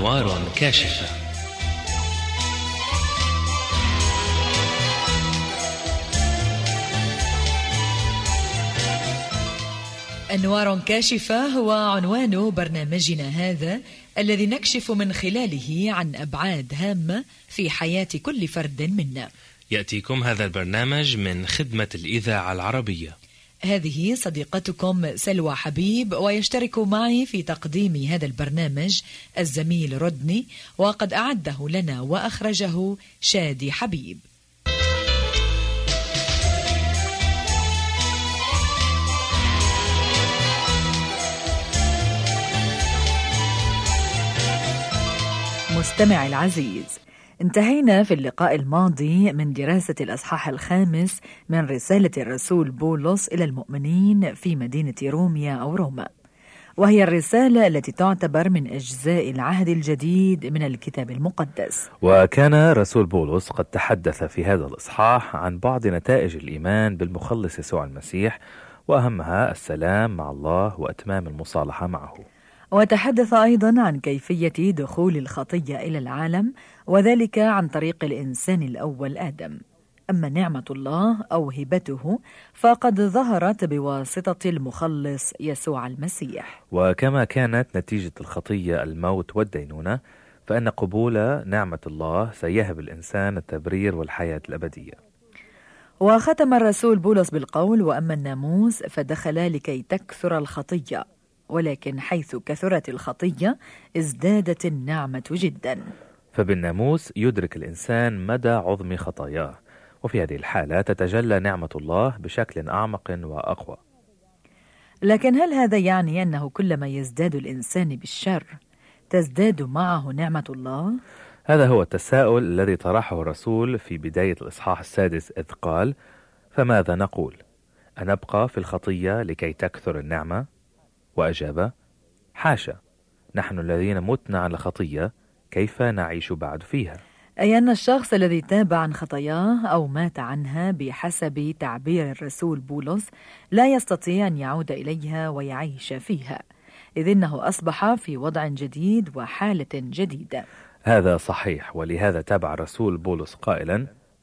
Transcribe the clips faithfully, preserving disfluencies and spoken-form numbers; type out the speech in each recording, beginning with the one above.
أنوار كاشفة. أنوار كاشفة هو عنوان برنامجنا هذا، الذي نكشف من خلاله عن أبعاد هامة في حياة كل فرد منا. يأتيكم هذا البرنامج من خدمة الإذاعة العربية. هذه صديقتكم سلوى حبيب، ويشترك معي في تقديم هذا البرنامج الزميل رودني، وقد أعده لنا وأخرجه شادي حبيب. مستمع العزيز، انتهينا في اللقاء الماضي من دراسة الأصحاح الخامس من رسالة الرسول بولس إلى المؤمنين في مدينة روميا أو روما، وهي الرسالة التي تعتبر من أجزاء العهد الجديد من الكتاب المقدس. وكان رسول بولس قد تحدث في هذا الإصحاح عن بعض نتائج الإيمان بالمخلص يسوع المسيح، وأهمها السلام مع الله وأتمام المصالحة معه. وتحدث أيضا عن كيفية دخول الخطية إلى العالم، وذلك عن طريق الإنسان الأول آدم. أما نعمة الله أو هبته فقد ظهرت بواسطة المخلص يسوع المسيح. وكما كانت نتيجة الخطية الموت والدينونة، فإن قبول نعمة الله سيهب الإنسان التبرير والحياة الأبدية. وختم الرسول بولس بالقول: وأما الناموس فدخل لكي تكثر الخطية، ولكن حيث كثرت الخطية ازدادت النعمة جدا. فبالناموس يدرك الإنسان مدى عظم خطاياه، وفي هذه الحالة تتجلى نعمة الله بشكل أعمق وأقوى. لكن هل هذا يعني أنه كلما يزداد الإنسان بالشر تزداد معه نعمة الله؟ هذا هو التساؤل الذي طرحه الرسول في بداية الإصحاح السادس، إذ قال: فماذا نقول؟ أنبقى في الخطية لكي تكثر النعمة؟ وأجاب: حاشا، نحن الذين متنا على الخطية كيف نعيش بعد فيها؟ أي أن الشخص الذي تاب عن خطاياه أو مات عنها بحسب تعبير الرسول بولس لا يستطيع أن يعود إليها ويعيش فيها، إذ إنه أصبح في وضع جديد وحالة جديدة. هذا صحيح، ولهذا تابع الرسول بولس قائلا: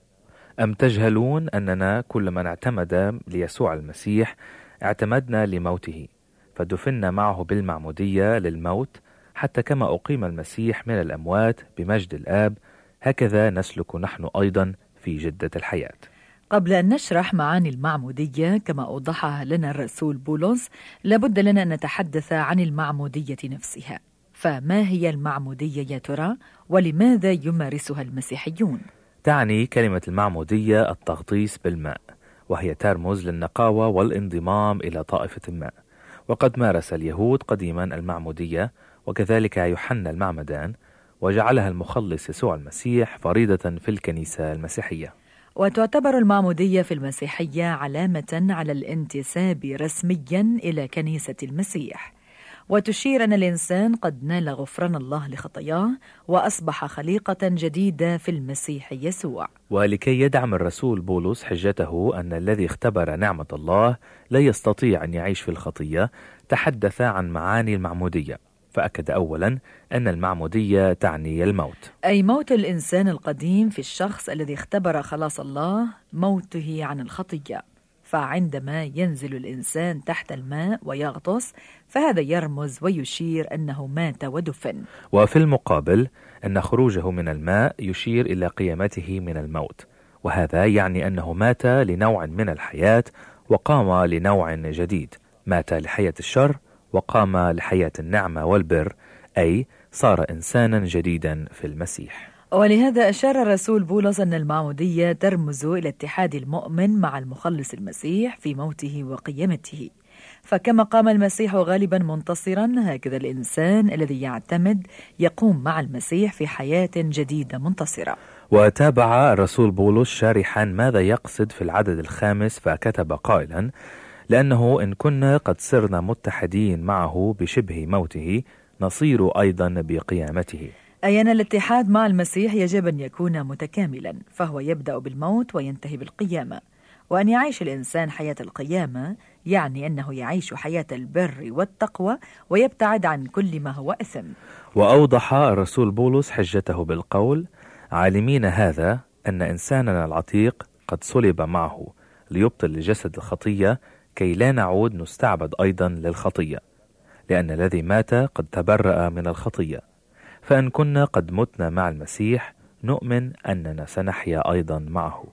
أم تجهلون أننا كل من اعتمد ليسوع المسيح اعتمدنا لموته، فدفنا معه بالمعمودية للموت، حتى كما أقيم المسيح من الأموات بمجد الآب، هكذا نسلك نحن أيضا في جدة الحياة. قبل أن نشرح معاني المعمودية كما أوضحها لنا الرسول بولس، لابد لنا أن نتحدث عن المعمودية نفسها. فما هي المعمودية يا ترى؟ ولماذا يمارسها المسيحيون؟ تعني كلمة المعمودية التغطيس بالماء، وهي ترمز للنقاوة والانضمام إلى طائفة ما. وقد مارس اليهود قديما المعمودية، وكذلك يوحنا المعمدان، وجعلها المخلص يسوع المسيح فريضة في الكنيسة المسيحية. وتعتبر المعمودية في المسيحية علامة على الانتساب رسميا إلى كنيسة المسيح، وتشير أن الإنسان قد نال غفران الله لخطاياه وأصبح خليقة جديدة في المسيح يسوع. ولكي يدعم الرسول بولس حجته أن الذي اختبر نعمة الله لا يستطيع أن يعيش في الخطية، تحدث عن معاني المعمودية، فأكد أولا أن المعمودية تعني الموت، أي موت الإنسان القديم في الشخص الذي اختبر خلاص الله، موته عن الخطية. فعندما ينزل الإنسان تحت الماء ويغطس، فهذا يرمز ويشير أنه مات ودفن. وفي المقابل أن خروجه من الماء يشير إلى قيامته من الموت، وهذا يعني أنه مات لنوع من الحياة وقام لنوع جديد، مات لحياة الشر وقام لحياة النعمة والبر، أي صار إنسانا جديدا في المسيح. ولهذا أشار الرسول بولس أن المعمودية ترمز إلى اتحاد المؤمن مع المخلص المسيح في موته وقيامته. فكما قام المسيح غالبا منتصرا، هكذا الإنسان الذي يعتمد يقوم مع المسيح في حياة جديدة منتصرة. وتابع الرسول بولس شارحا ماذا يقصد في العدد الخامس، فكتب قائلا: لأنه إن كنا قد صرنا متحدين معه بشبه موته، نصير أيضا بقيامته. أي أن الاتحاد مع المسيح يجب أن يكون متكاملا، فهو يبدأ بالموت وينتهي بالقيامة. وأن يعيش الإنسان حياة القيامة يعني أنه يعيش حياة البر والتقوى ويبتعد عن كل ما هو إثم. وأوضح الرسول بولس حجته بالقول: عالمين هذا أن إنساننا العتيق قد صلب معه ليبطل لجسد الخطية، كي لا نعود نستعبد أيضا للخطية، لأن الذي مات قد تبرأ من الخطية. فإن كنا قد متنا مع المسيح نؤمن أننا سنحيا أيضا معه.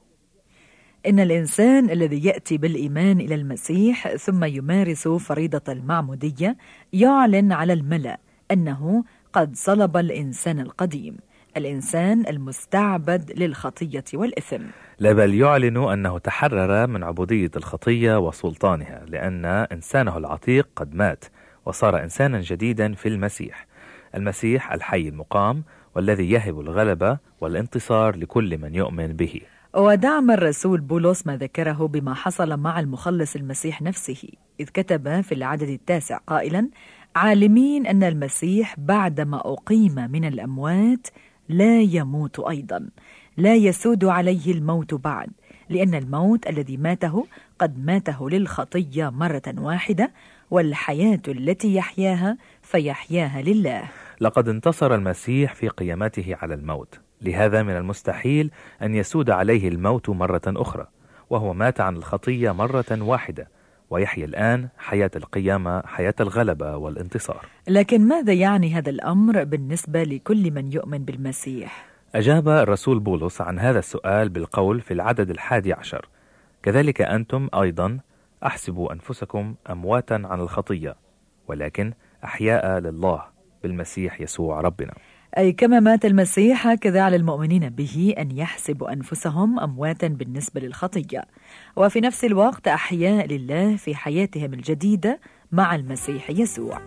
إن الإنسان الذي يأتي بالإيمان إلى المسيح ثم يمارس فريضة المعمودية يعلن على الملأ أنه قد صلب الإنسان القديم، الإنسان المستعبد للخطية والإثم. لا، بل يعلن أنه تحرر من عبودية الخطية وسلطانها، لأن إنسانه العتيق قد مات وصار إنسانا جديدا في المسيح، المسيح الحي المقام والذي يهب الغلبة والانتصار لكل من يؤمن به. ودعم الرسول بولس ما ذكره بما حصل مع المخلص المسيح نفسه، إذ كتب في العدد التاسع قائلا: عالمين أن المسيح بعدما أقيم من الأموات لا يموت أيضا، لا يسود عليه الموت بعد، لأن الموت الذي ماته قد ماته للخطية مرة واحدة، والحياة التي يحياها فيحياها لله. لقد انتصر المسيح في قيامته على الموت، لهذا من المستحيل أن يسود عليه الموت مرة أخرى، وهو مات عن الخطية مرة واحدة ويحيى الآن حياة القيامة، حياة الغلبة والانتصار. لكن ماذا يعني هذا الأمر بالنسبة لكل من يؤمن بالمسيح؟ أجاب الرسول بولس عن هذا السؤال بالقول في العدد الحادي عشر: كذلك أنتم أيضا أحسبوا أنفسكم أمواتا عن الخطية، ولكن أحياء لله بالمسيح يسوع ربنا. أي كما مات المسيح هكذا على المؤمنين به أن يحسبوا أنفسهم أمواتا بالنسبة للخطية، وفي نفس الوقت أحياء لله في حياتهم الجديدة مع المسيح يسوع.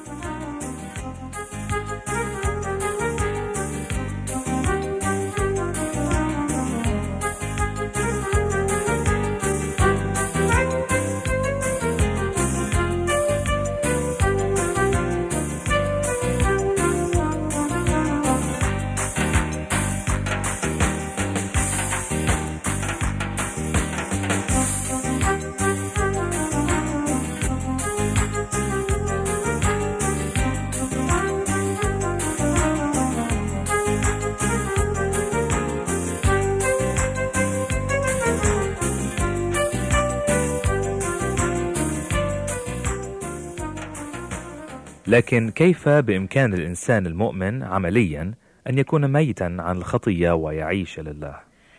لكن كيف بإمكان الإنسان المؤمن عمليا أن يكون ميتا عن الخطية ويعيش لله؟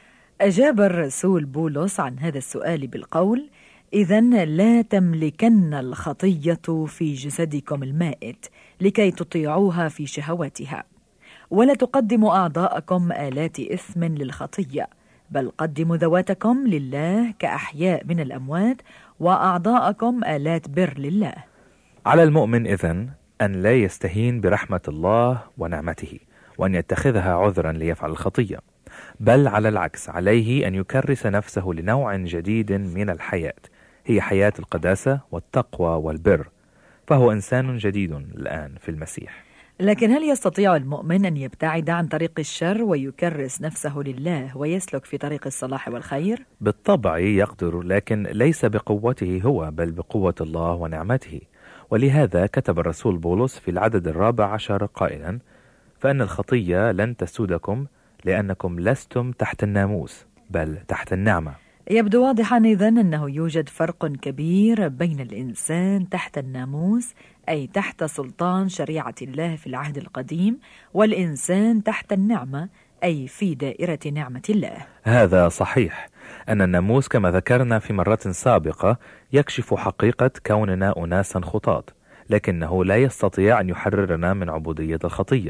أجاب الرسول بولس عن هذا السؤال بالقول: إذن لا تملكن الخطية في جسدكم المائت لكي تطيعوها في شهواتها، ولا تقدموا أعضاءكم آلات إثم للخطية، بل قدموا ذواتكم لله كأحياء من الأموات، وأعضاءكم آلات بر لله. على المؤمن إذن أن لا يستهين برحمة الله ونعمته وأن يتخذها عذرا ليفعل الخطية، بل على العكس عليه أن يكرس نفسه لنوع جديد من الحياة، هي حياة القداسة والتقوى والبر، فهو إنسان جديد الآن في المسيح. لكن هل يستطيع المؤمن أن يبتعد عن طريق الشر ويكرس نفسه لله ويسلك في طريق الصلاح والخير؟ بالطبع يقدر، لكن ليس بقوته هو بل بقوة الله ونعمته. ولهذا كتب الرسول بولس في العدد الرابع عشر قائلا: فإن الخطية لن تسودكم لأنكم لستم تحت الناموس بل تحت النعمة. يبدو واضحا إذن أنه يوجد فرق كبير بين الإنسان تحت الناموس أي تحت سلطان شريعة الله في العهد القديم، والإنسان تحت النعمة أي في دائرة نعمة الله. هذا صحيح أن الناموس كما ذكرنا في مرات سابقة يكشف حقيقة كوننا أناسا خطاة، لكنه لا يستطيع أن يحررنا من عبودية الخطية،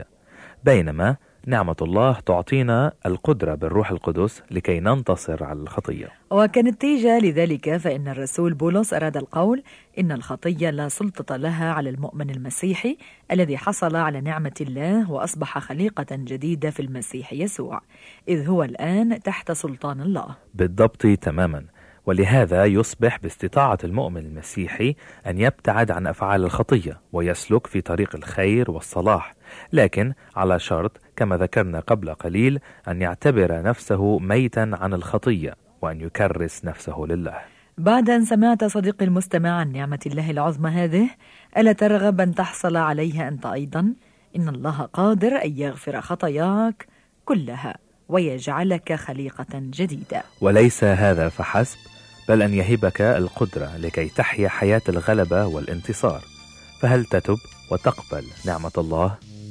بينما نعمة الله تعطينا القدرة بالروح القدس لكي ننتصر على الخطية. وكنتيجة لذلك فإن الرسول بولس أراد القول إن الخطية لا سلطة لها على المؤمن المسيحي الذي حصل على نعمة الله وأصبح خليقة جديدة في المسيح يسوع، إذ هو الآن تحت سلطان الله. بالضبط تماما. ولهذا يصبح باستطاعة المؤمن المسيحي أن يبتعد عن أفعال الخطية ويسلك في طريق الخير والصلاح، لكن على شرط كما ذكرنا قبل قليل أن يعتبر نفسه ميتا عن الخطية وأن يكرس نفسه لله. بعد أن سمعت صديقي المستمع عن نعمة الله العظمى هذه، ألا ترغب أن تحصل عليها أنت أيضا؟ إن الله قادر أن يغفر خطاياك كلها ويجعلك خليقة جديدة. وليس هذا فحسب، بل أن يهبك القدرة لكي تحيا حياة الغلبة والانتصار. فهل تتب وتقبل نعمة الله؟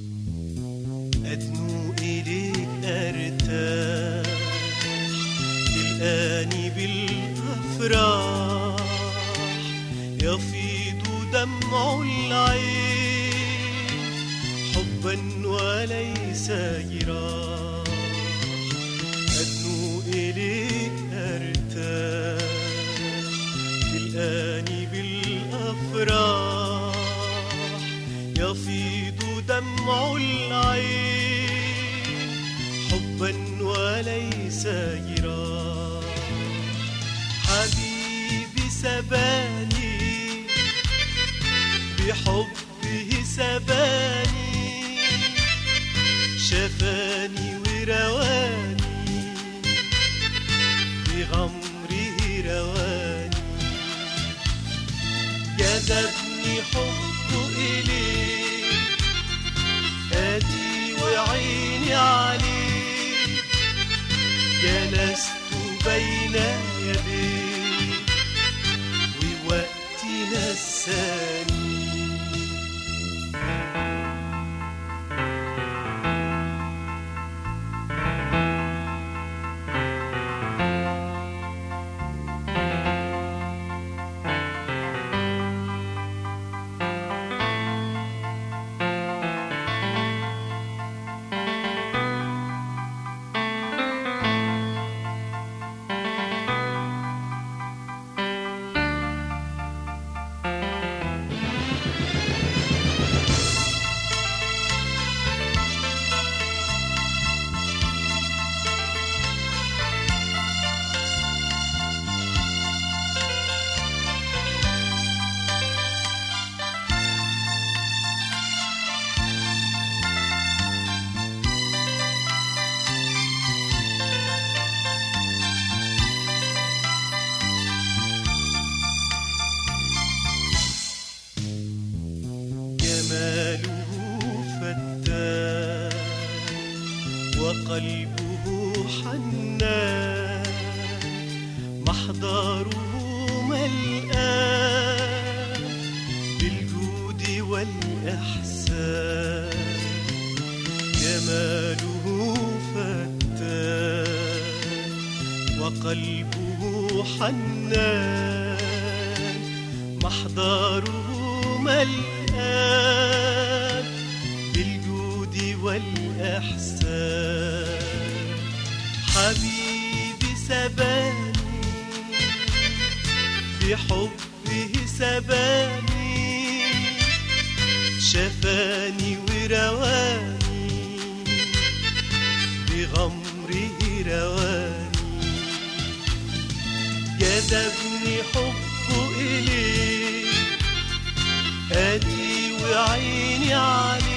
أدنو إليك أرتاح الآن بالأفراح، يفيض دمع العين حبا وليس جراح. أدنو إليك أرتاح الآن بالأفراح، يفيض دمع العين حبا وليس جراح. حبيبي سباني بحبه سباني، شفاني ورواني بغمره رواني. جذبني حب إليك، آتي وعيني عليك، جلست بين يديك ووقتي نساني. جماله فتان وقلبه حنان، محضره ملآن بالجود والإحسان. جماله فتان وقلبه حنان، محضره ملآن بالجود والإحسان. حبيبي سباني بحبه سباني، شفاني ورواني بغمره رواني. جذبني حبه إليك، آتي وعيني عليك،